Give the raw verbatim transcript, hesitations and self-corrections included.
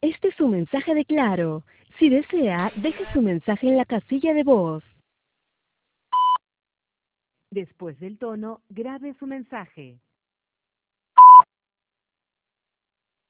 Este es un mensaje de Claro. Si desea, deje su mensaje en la casilla de voz. Después del tono, grabe su mensaje.